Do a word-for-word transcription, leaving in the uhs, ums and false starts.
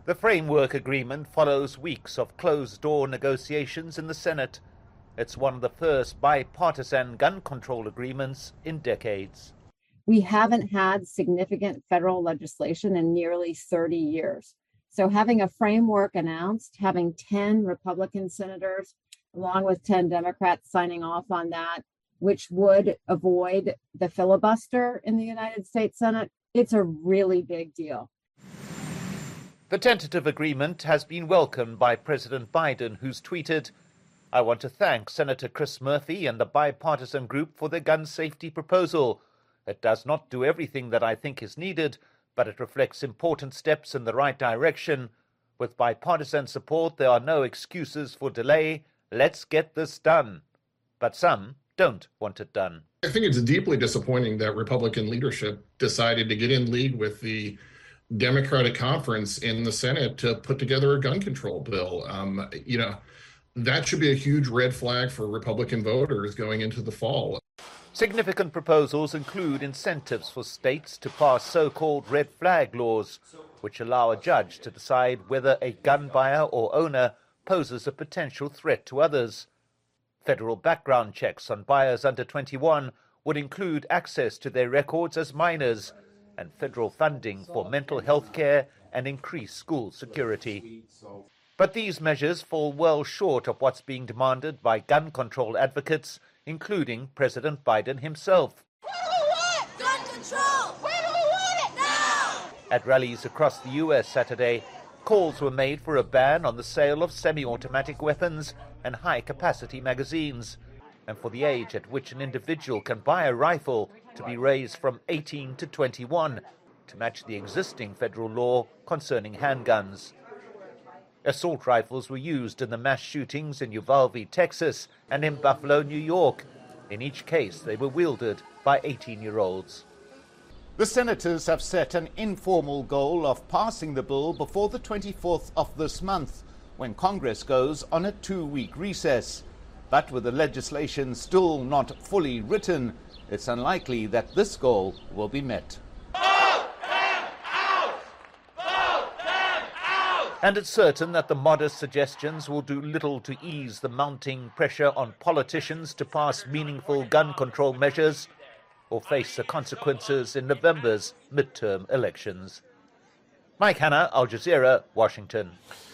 The framework agreement follows weeks of closed-door negotiations in the Senate. It's one of the first bipartisan gun control agreements in decades. We haven't had significant federal legislation in nearly thirty years. So having a framework announced, having ten Republican senators, along with ten Democrats signing off on that, which would avoid the filibuster in the United States Senate, it's a really big deal. The tentative agreement has been welcomed by President Biden, who's tweeted, "I want to thank Senator Chris Murphy and the bipartisan group for their gun safety proposal. It does not do everything that I think is needed, but it reflects important steps in the right direction. With bipartisan support, there are no excuses for delay. Let's get this done." But some don't want it done. I think it's deeply disappointing that Republican leadership decided to get in league with the Democratic conference in the Senate to put together a gun control bill. Um, you know, that should be a huge red flag for Republican voters going into the fall. Significant proposals include incentives for states to pass so-called red flag laws, which allow a judge to decide whether a gun buyer or owner poses a potential threat to others. Federal background checks on buyers under twenty-one would include access to their records as minors, and federal funding for mental health care and increased school security. But these measures fall well short of what's being demanded by gun control advocates, including President Biden himself. We want gun control! We want it now! At rallies across the U S Saturday, calls were made for a ban on the sale of semi-automatic weapons and high-capacity magazines, and for the age at which an individual can buy a rifle to be raised from eighteen to twenty-one to match the existing federal law concerning handguns. Assault rifles were used in the mass shootings in Uvalde, Texas, and in Buffalo, New York. In each case, they were wielded by eighteen-year-olds. The senators have set an informal goal of passing the bill before the twenty-fourth of this month, when Congress goes on a two-week recess. But with the legislation still not fully written, it's unlikely that this goal will be met. Vote them out! Vote them out! And it's certain that the modest suggestions will do little to ease the mounting pressure on politicians to pass meaningful gun control measures or face the consequences in November's midterm elections. Mike Hanna, Al Jazeera, Washington.